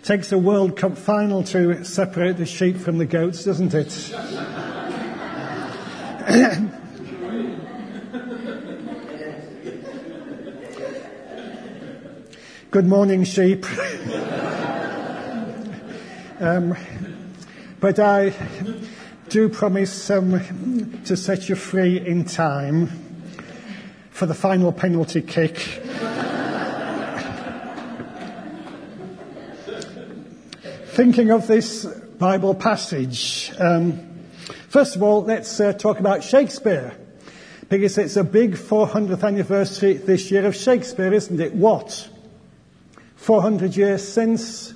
Takes a World Cup final to separate the sheep from the goats, doesn't it? Good morning, sheep. But I do promise to set you free in time for the final penalty kick. Thinking of this Bible passage, first of all, let's talk about Shakespeare, because it's a big 400th anniversary this year of Shakespeare, isn't it? What? 400 years since?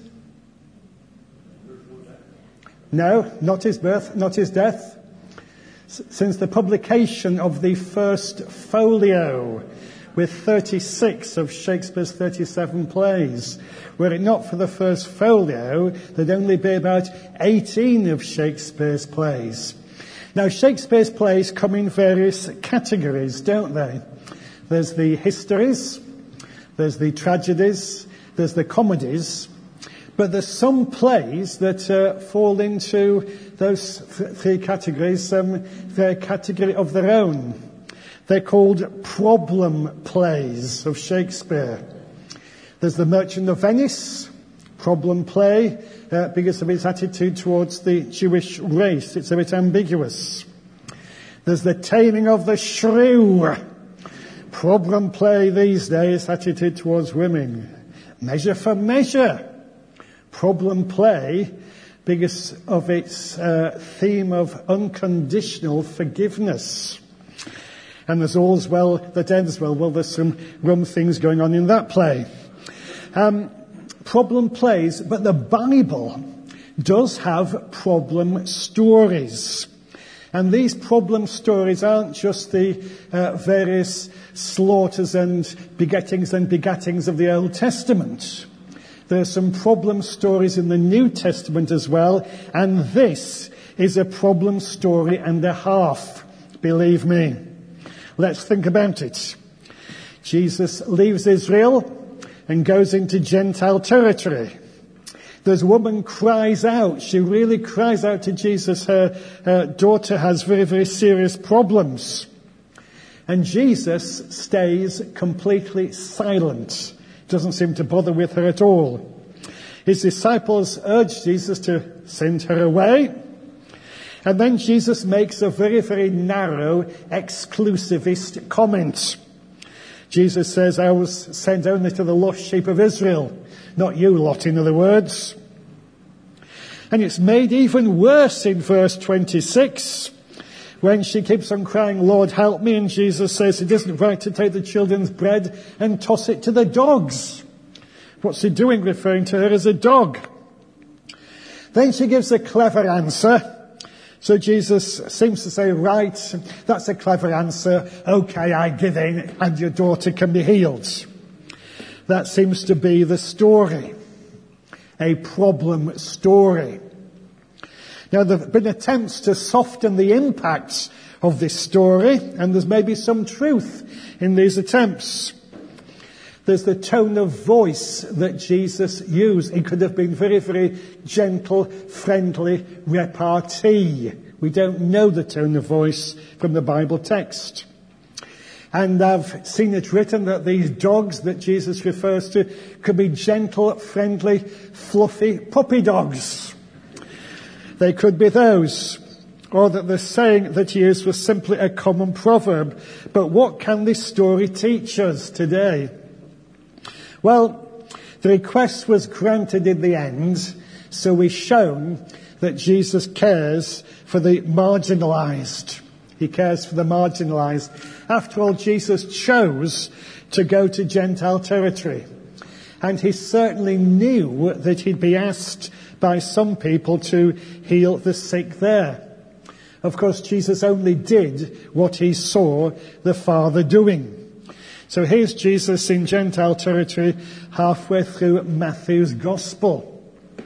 No, not his birth, not his death. Since the publication of the first folio with 36 of Shakespeare's 37 plays. Were it not for the first folio, there'd only be about 18 of Shakespeare's plays. Now, Shakespeare's plays come in various categories, don't they? There's the histories, there's the tragedies, there's the comedies, but there's some plays that fall into those three categories, they're a category of their own. They're called problem plays of Shakespeare. There's The Merchant of Venice, problem play, because of its attitude towards the Jewish race. It's a bit ambiguous. There's The Taming of the Shrew, problem play these days, attitude towards women. Measure for Measure, problem play, because of its theme of unconditional forgiveness. And there's All's Well that Ends Well. Well, there's some rum things going on in that play. Problem plays, but the Bible does have problem stories. And these problem stories aren't just the various slaughters and begettings of the Old Testament. There are some problem stories in the New Testament as well, and this is a problem story and a half, believe me. Let's think about it. Jesus leaves Israel and goes into Gentile territory. This woman cries out. She really cries out to Jesus. Her daughter has very, very serious problems. And Jesus stays completely silent. Doesn't seem to bother with her at all. His disciples urge Jesus to send her away. And then Jesus makes a very, very narrow, exclusivist comment. Jesus says, I was sent only to the lost sheep of Israel, not you lot, in other words. And it's made even worse in verse 26, when she keeps on crying, Lord, help me, and Jesus says it isn't right to take the children's bread and toss it to the dogs. What's he doing, referring to her as a dog? Then she gives a clever answer. So Jesus seems to say, right, that's a clever answer. Okay, I give in, and your daughter can be healed. That seems to be the story. A problem story. Now, there have been attempts to soften the impact of this story, and there's maybe some truth in these attempts. There's the tone of voice that Jesus used. It could have been very, very gentle, friendly repartee. We don't know the tone of voice from the Bible text. And I've seen it written that these dogs that Jesus refers to could be gentle, friendly, fluffy puppy dogs. They could be those. Or that the saying that he used was simply a common proverb. But what can this story teach us today? Well, the request was granted in the end, so we're shown that Jesus cares for the marginalized. He cares for the marginalized. After all, Jesus chose to go to Gentile territory. And he certainly knew that he'd be asked by some people to heal the sick there. Of course, Jesus only did what he saw the Father doing. So here's Jesus in Gentile territory halfway through Matthew's Gospel.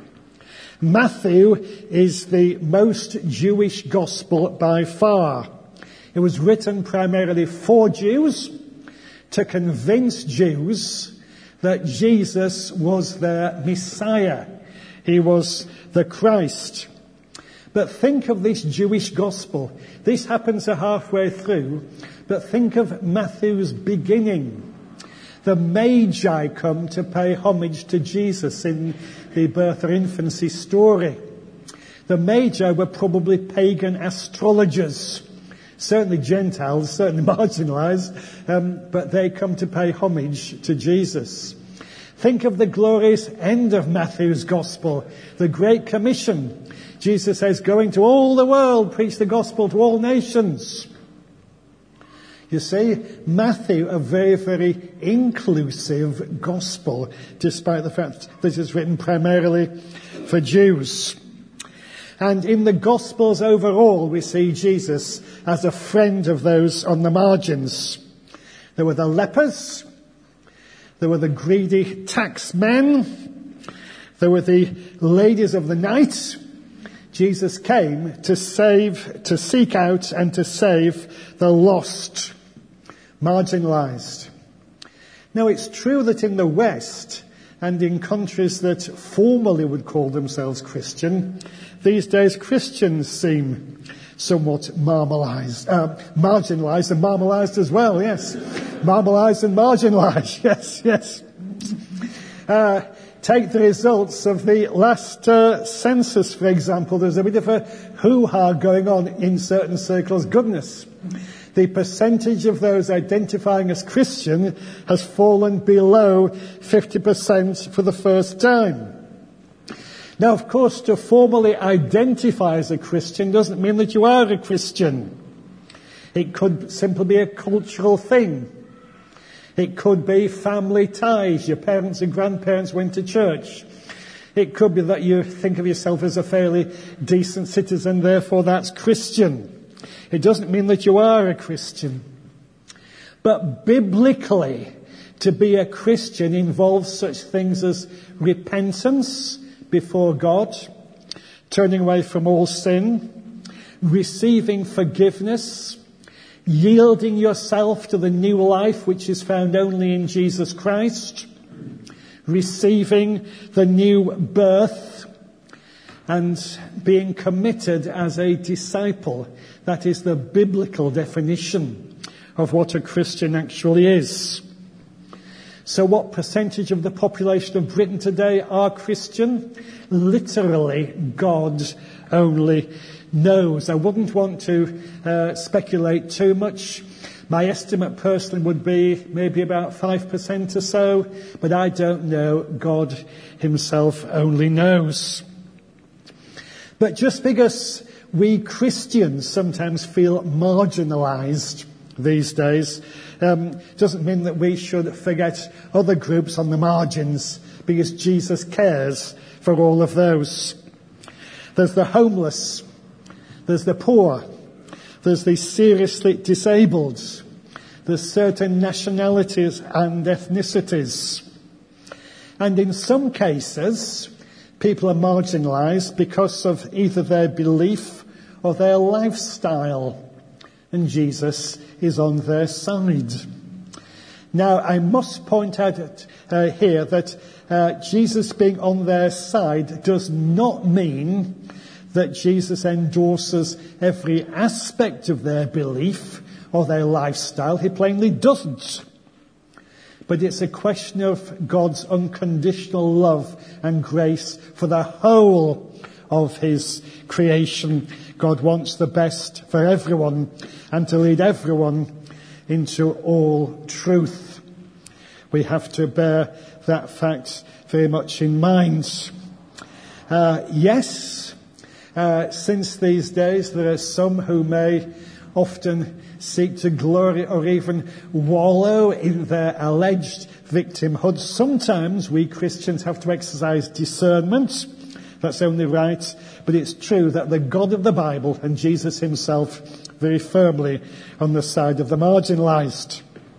Matthew is the most Jewish Gospel by far. It was written primarily for Jews, to convince Jews that Jesus was their Messiah. He was the Christ. But think of this Jewish gospel. This happens halfway through, but think of Matthew's beginning. The Magi come to pay homage to Jesus in the birth or infancy story. The Magi were probably pagan astrologers, certainly Gentiles, certainly marginalized, but they come to pay homage to Jesus. Think of the glorious end of Matthew's gospel, the Great Commission. Jesus says, go into all the world, preach the gospel to all nations. You see, Matthew, a very, very inclusive gospel, despite the fact that it's written primarily for Jews. And in the Gospels overall, we see Jesus as a friend of those on the margins. There were the lepers. There were the greedy tax men. There were the ladies of the night. Jesus came to seek out and to save the lost, marginalized. Now, it's true that in the West and in countries that formerly would call themselves Christian, these days Christians seem somewhat marginalized and marmalized as well, yes. Marmalized and marginalized, yes. Take the results of the last census, for example. There's a bit of a hoo-ha going on in certain circles. Goodness. The percentage of those identifying as Christian has fallen below 50% for the first time. Now, of course, to formally identify as a Christian doesn't mean that you are a Christian. It could simply be a cultural thing. It could be family ties. Your parents and grandparents went to church. It could be that you think of yourself as a fairly decent citizen, therefore that's Christian. It doesn't mean that you are a Christian. But biblically, to be a Christian involves such things as repentance before God, turning away from all sin, receiving forgiveness, yielding yourself to the new life which is found only in Jesus Christ, receiving the new birth, and being committed as a disciple. That is the biblical definition of what a Christian actually is. So what percentage of the population of Britain today are Christian? Literally, God only knows. I wouldn't want to speculate too much. My estimate personally would be maybe about 5% or so, but I don't know. God himself only knows. But just because we Christians sometimes feel marginalized these days doesn't mean that we should forget other groups on the margins, because Jesus cares for all of those. There's the homeless, there's the poor, there's the seriously disabled, there's certain nationalities and ethnicities. And in some cases, people are marginalized because of either their belief or their lifestyle. And Jesus is on their side. Now, I must point out here that Jesus being on their side does not mean that Jesus endorses every aspect of their belief or their lifestyle. He plainly doesn't. But it's a question of God's unconditional love and grace for the whole of his creation. God wants the best for everyone and to lead everyone into all truth. We have to bear that fact very much in mind. Yes, since these days there are some who may often seek to glory or even wallow in their alleged victimhood. Sometimes we Christians have to exercise discernment. That's only right. But it's true that the God of the Bible and Jesus himself very firmly on the side of the marginalized.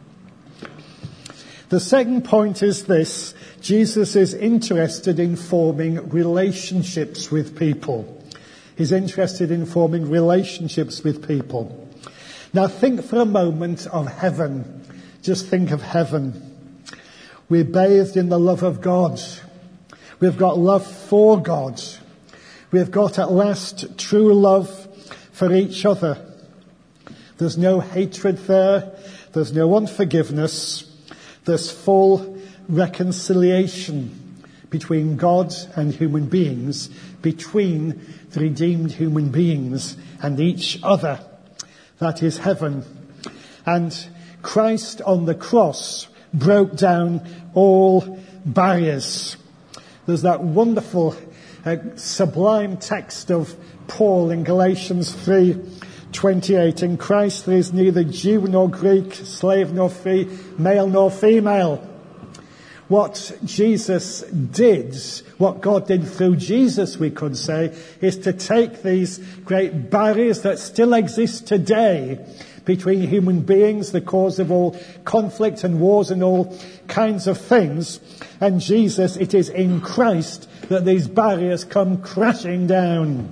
The second point is this: Jesus is interested in forming relationships with people. He's interested in forming relationships with people. Now think for a moment of heaven. Just think of heaven. We're bathed in the love of God. We've got love for God. We've got at last true love for each other. There's no hatred there. There's no unforgiveness. There's full reconciliation between God and human beings, between the redeemed human beings and each other. That is heaven. And Christ on the cross broke down all barriers. There's that wonderful, sublime text of Paul in Galatians 3:28. In Christ there is neither Jew nor Greek, slave nor free, male nor female. What Jesus did, what God did through Jesus, we could say, is to take these great barriers that still exist today between human beings, the cause of all conflict and wars and all kinds of things. And Jesus, it is in Christ that these barriers come crashing down,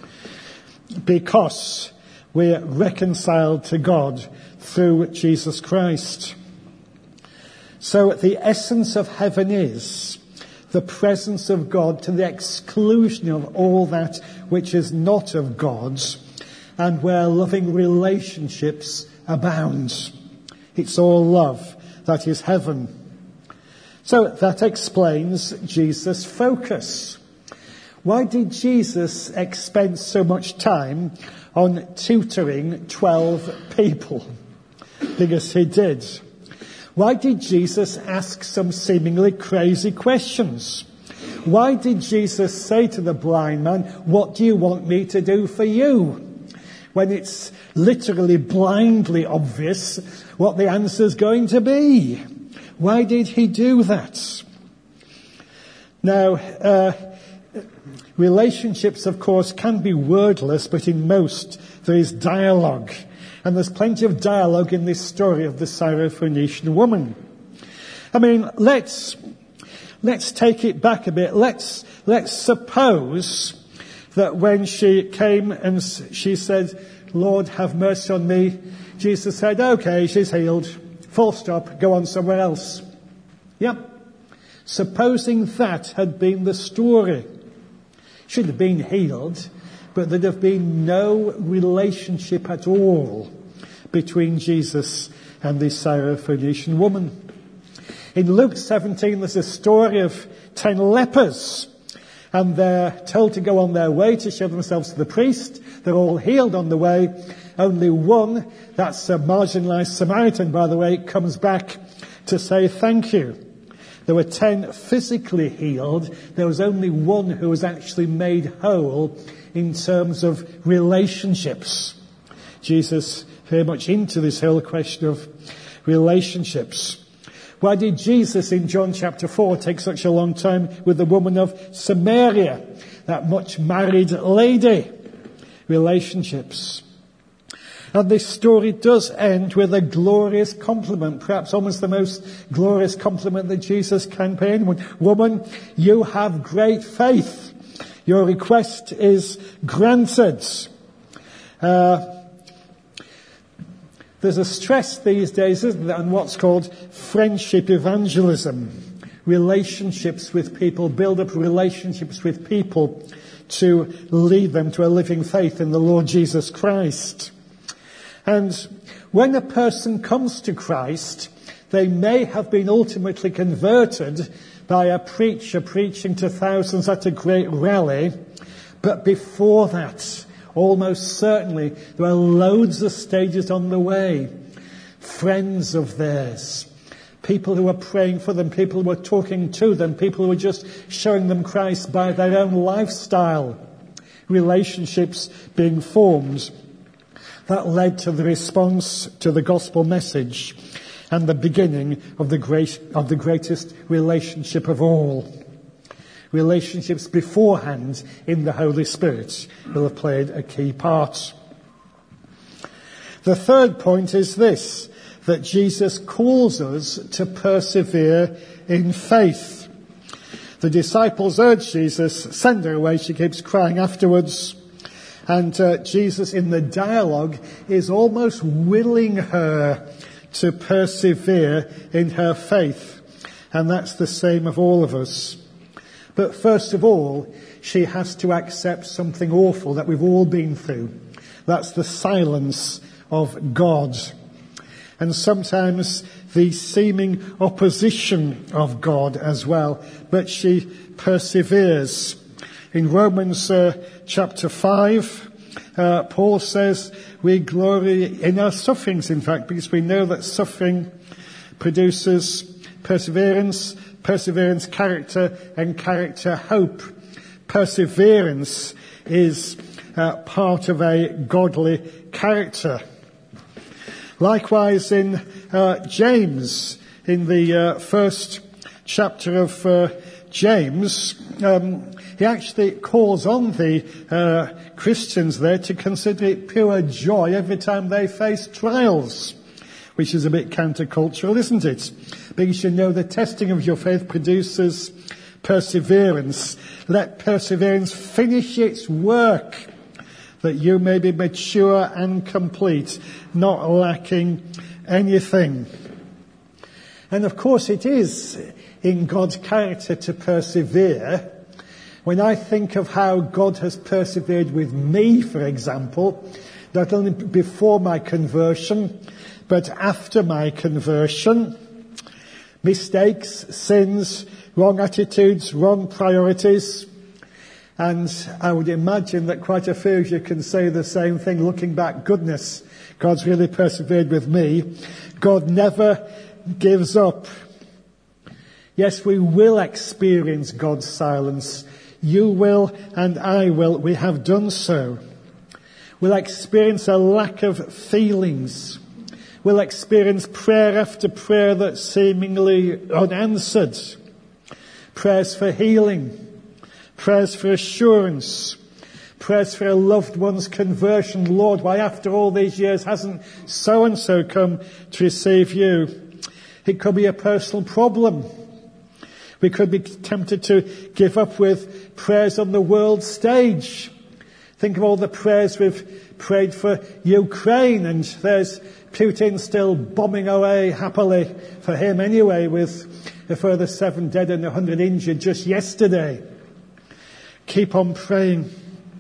because we're reconciled to God through Jesus Christ. So the essence of heaven is the presence of God to the exclusion of all that which is not of God, and where loving relationships abound. It's all love. That is heaven. So that explains Jesus' focus. Why did Jesus expend so much time on tutoring 12 people? Because he did. Why did Jesus ask some seemingly crazy questions? Why did Jesus say to the blind man, "What do you want me to do for you?" when it's literally blindly obvious what the answer's going to be? Why did he do that? Now, relationships, of course, can be wordless, but in most there is dialogue. And there's plenty of dialogue in this story of the Syrophoenician woman. I mean, let's take it back a bit. Let's suppose that when she came and she said, "Lord, have mercy on me," Jesus said, "Okay, she's healed. Full stop. Go on somewhere else." Yep. Supposing that had been the story. She'd have been healed, but there'd have been no relationship at all between Jesus and the Syrophoenician woman. In Luke 17, there's a story of 10 lepers, and they're told to go on their way to show themselves to the priest. They're all healed on the way. Only one, that's a marginalized Samaritan, by the way, comes back to say thank you. There were 10 physically healed. There was only one who was actually made whole in terms of relationships. Jesus very much into this whole question of relationships. Why did Jesus in John chapter 4 take such a long time with the woman of Samaria, that much married lady? Relationships. And this story does end with a glorious compliment, perhaps almost the most glorious compliment that Jesus can pay anyone. "Woman, you have great faith. Your request is granted." There's a stress these days, isn't there, on what's called friendship evangelism. Relationships with people, build up relationships with people to lead them to a living faith in the Lord Jesus Christ. And when a person comes to Christ, they may have been ultimately converted by a preacher preaching to thousands at a great rally. But before that, almost certainly, there are loads of stages on the way. Friends of theirs, people who are praying for them, people who are talking to them, people who are just showing them Christ by their own lifestyle. Relationships being formed. That led to the response to the gospel message and the beginning of the greatest relationship of all. Relationships beforehand in the Holy Spirit will have played a key part. The third point is this, that Jesus calls us to persevere in faith. The disciples urge Jesus, "Send her away," she keeps crying afterwards. And Jesus in the dialogue is almost willing her to persevere in her faith. And that's the same of all of us. But first of all, she has to accept something awful that we've all been through. That's the silence of God. And sometimes the seeming opposition of God as well. But she perseveres. In Romans chapter 5, Paul says we glory in our sufferings, in fact, because we know that suffering produces perseverance, perseverance character, and character hope. Perseverance is part of a godly character. Likewise in James, in the first chapter of James, he actually calls on the Christians there to consider it pure joy every time they face trials, which is a bit countercultural, isn't it? Because you know the testing of your faith produces perseverance. Let perseverance finish its work, that you may be mature and complete, not lacking anything. And of course it is in God's character to persevere. When I think of how God has persevered with me, for example, not only before my conversion, but after my conversion, mistakes, sins, wrong attitudes, wrong priorities. And I would imagine that quite a few of you can say the same thing looking back. Goodness, God's really persevered with me. God never gives up. Yes, we will experience God's silence. You will and I will. We have done so. We'll experience a lack of feelings. We'll experience prayer after prayer that's seemingly unanswered. Prayers for healing. Prayers for assurance. Prayers for a loved one's conversion. Lord, why after all these years hasn't so-and-so come to receive you? It could be a personal problem. We could be tempted to give up with prayers on the world stage. Think of all the prayers we've prayed for Ukraine, and there's Putin still bombing away happily, for him anyway, with a further 7 dead and 100 injured just yesterday. Keep on praying.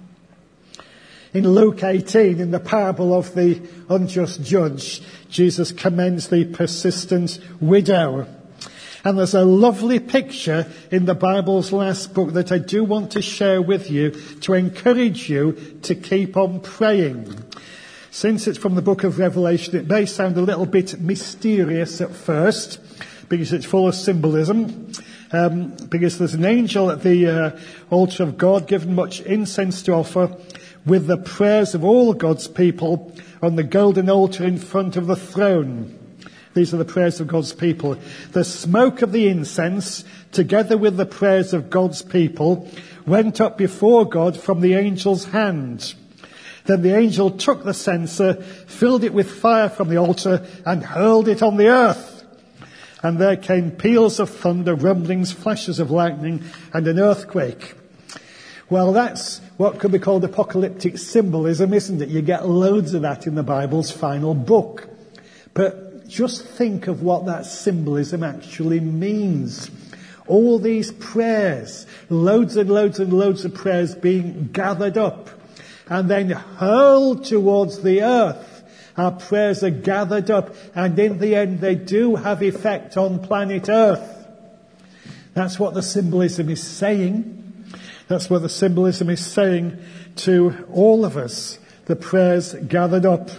In Luke 18, in the parable of the unjust judge, Jesus commends the persistent widow. And there's a lovely picture in the Bible's last book that I do want to share with you to encourage you to keep on praying. Since it's from the book of Revelation, it may sound a little bit mysterious at first, because it's full of symbolism. Because there's an angel at the altar of God given much incense to offer with the prayers of all God's people on the golden altar in front of the throne. These are the prayers of God's people. The smoke of the incense, together with the prayers of God's people, went up before God from the angel's hand. Then the angel took the censer, filled it with fire from the altar, and hurled it on the earth. And there came peals of thunder, rumblings, flashes of lightning, and an earthquake. Well, that's what could be called apocalyptic symbolism, isn't it? You get loads of that in the Bible's final book. But just think of what that symbolism actually means. All these prayers, loads and loads and loads of prayers being gathered up and then hurled towards the earth. Our prayers are gathered up, and in the end they do have effect on planet Earth. That's what the symbolism is saying. That's what the symbolism is saying to all of us. The prayers gathered up.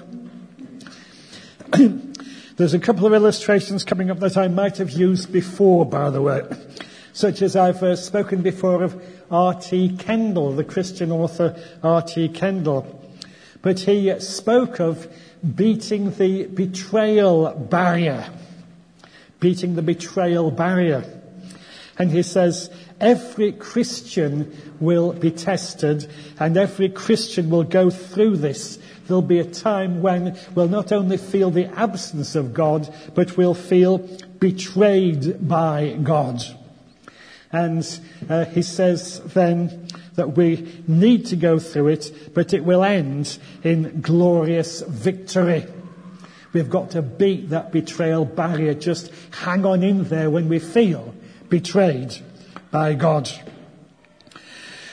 There's a couple of illustrations coming up that I might have used before, by the way, such as I've spoken before of R.T. Kendall, the Christian author R.T. Kendall. But he spoke of beating the betrayal barrier. Beating the betrayal barrier. And he says, every Christian will be tested, and every Christian will go through this. There'll be a time when we'll not only feel the absence of God, but we'll feel betrayed by God. And he says then that we need to go through it, but it will end in glorious victory. We've got to beat that betrayal barrier. Just hang on in there when we feel betrayed by God.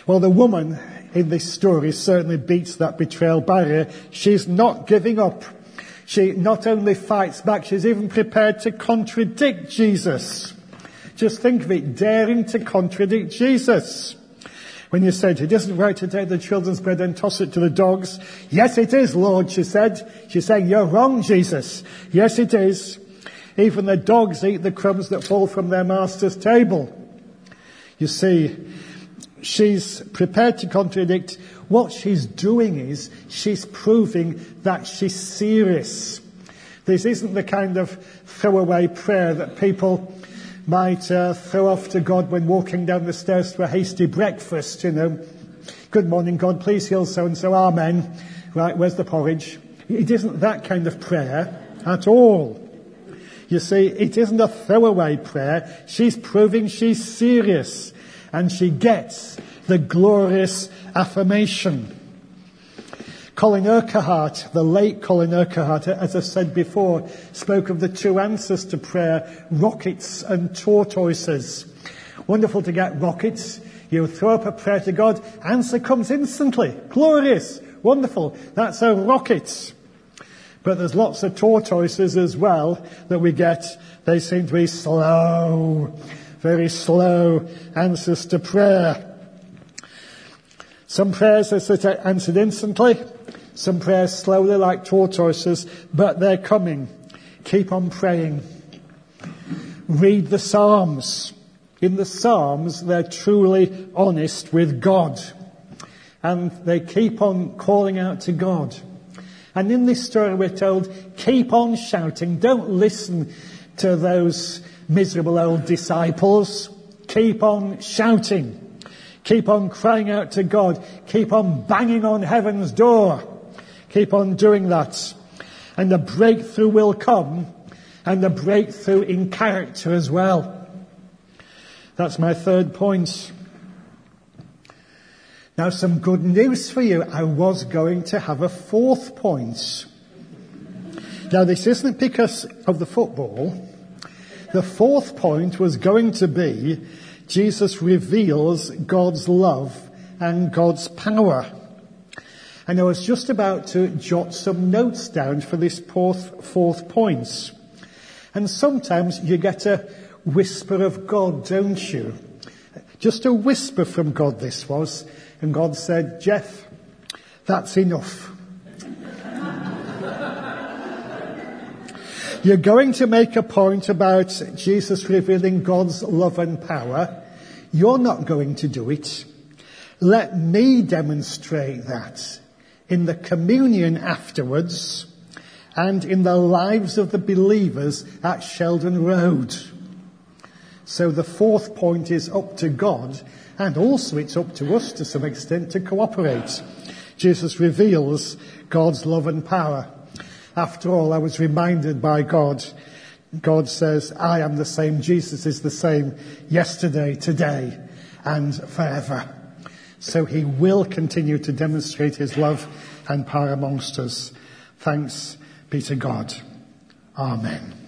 Well, the woman in this story certainly beats that betrayal barrier. She's not giving up. She not only fights back, she's even prepared to contradict Jesus. Just think of it, daring to contradict Jesus. When you said, it isn't right to take the children's bread and toss it to the dogs. Yes, it is, Lord, she said. She's saying, you're wrong, Jesus. Yes, it is. Even the dogs eat the crumbs that fall from their master's table. You see, she's prepared to contradict. What she's doing is she's proving that she's serious. This isn't the kind of throwaway prayer that people might throw off to God when walking down the stairs to a hasty breakfast, you know. Good morning, God, please heal so-and-so, amen. Right, where's the porridge? It isn't that kind of prayer at all. You see, it isn't a throwaway prayer. She's proving she's serious. And she gets the glorious affirmation. Colin Urquhart, the late Colin Urquhart, as I said before, spoke of the two answers to prayer, rockets and tortoises. Wonderful to get rockets. You throw up a prayer to God, answer comes instantly. Glorious. Wonderful. That's a rocket. But there's lots of tortoises as well that we get. They seem to be slow, very slow answers to prayer. Some prayers are answered instantly. Some prayers slowly like tortoises, but they're coming. Keep on praying. Read the Psalms. In the Psalms, they're truly honest with God. And they keep on calling out to God. And in this story we're told, keep on shouting. Don't listen to those miserable old disciples. Keep on shouting. Keep on crying out to God. Keep on banging on heaven's door. Keep on doing that. And the breakthrough will come. And the breakthrough in character as well. That's my third point. Now, some good news for you. I was going to have a fourth point. Now, this isn't because of the football. The fourth point was going to be Jesus reveals God's love and God's power. And I was just about to jot some notes down for this fourth point. And sometimes you get a whisper of God, don't you? Just a whisper from God this was. And God said, Jeff, that's enough. You're going to make a point about Jesus revealing God's love and power. You're not going to do it. Let me demonstrate that in the communion afterwards and in the lives of the believers at Sheldon Road. So the fourth point is up to God, and also it's up to us to some extent to cooperate. Jesus reveals God's love and power. After all, I was reminded by God. God says, I am the same. Jesus is the same yesterday, today, and forever. So he will continue to demonstrate his love and power amongst us. Thanks be to God. Amen.